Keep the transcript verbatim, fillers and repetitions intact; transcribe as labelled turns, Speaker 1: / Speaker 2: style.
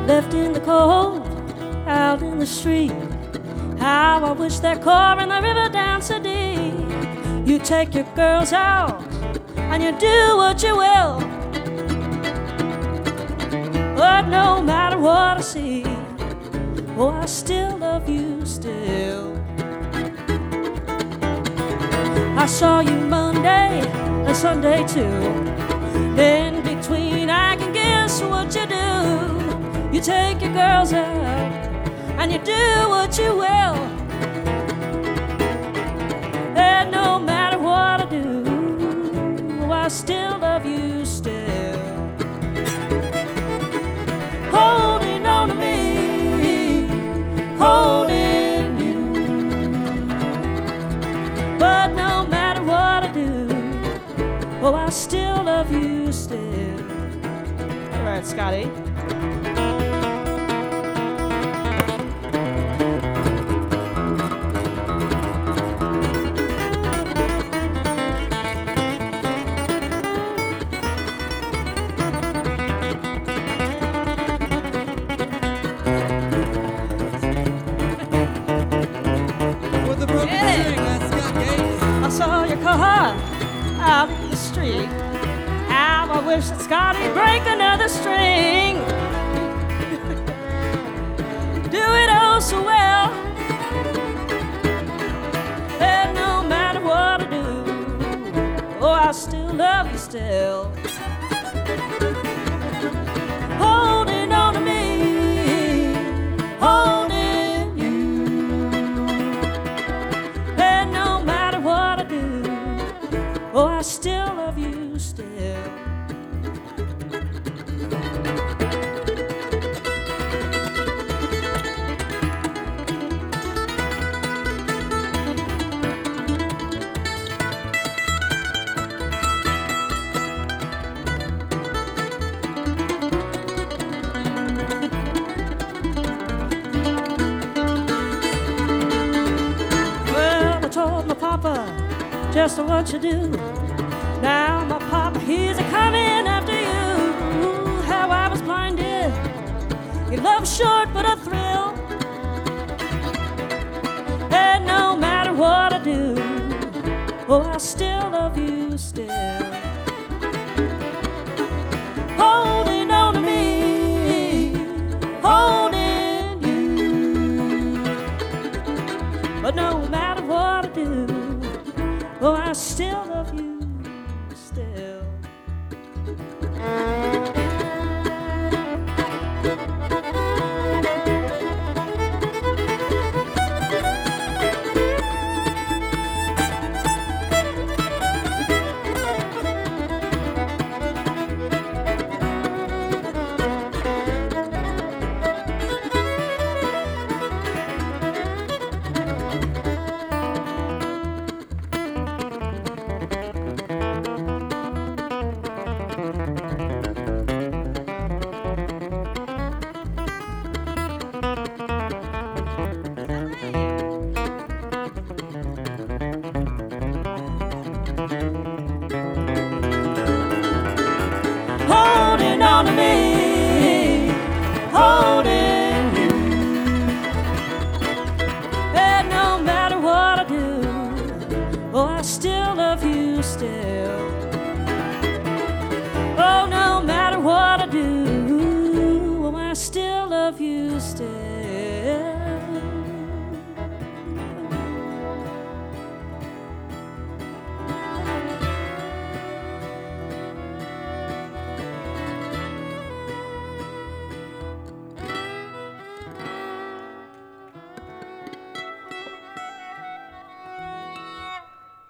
Speaker 1: left in the cold, out in the street. How I wish that car in the river down so deep. You take your girls out and you do what you will, but no matter what I see, oh, I still love you still. I saw you Monday and Sunday too. Then between I can guess what you do. You take your girls out and you do what you will, and no matter what I do, I still love you still. Holding on to me, holding you, but no matter what I do, oh, I still love you still. All right, Scotty. I saw your car out in the street. How I wish that Scotty'd break another string. Do it oh so well, and no matter what I do, oh, I still love you still. Holding on to me, holding you, and no matter what I do, oh, I still love you still. Well, I told my papa just what you do. Now my papa, he's a coming after you. How I was blinded, your love's short but a thrill, and no matter what I do, oh, I still love you still. Holding on to me, holding you, but no matter what I do, oh, I still love you still. Holding on to me, holding you, and no matter what I do, oh, I still love you still. Oh, no matter what I do, oh, I still love you still.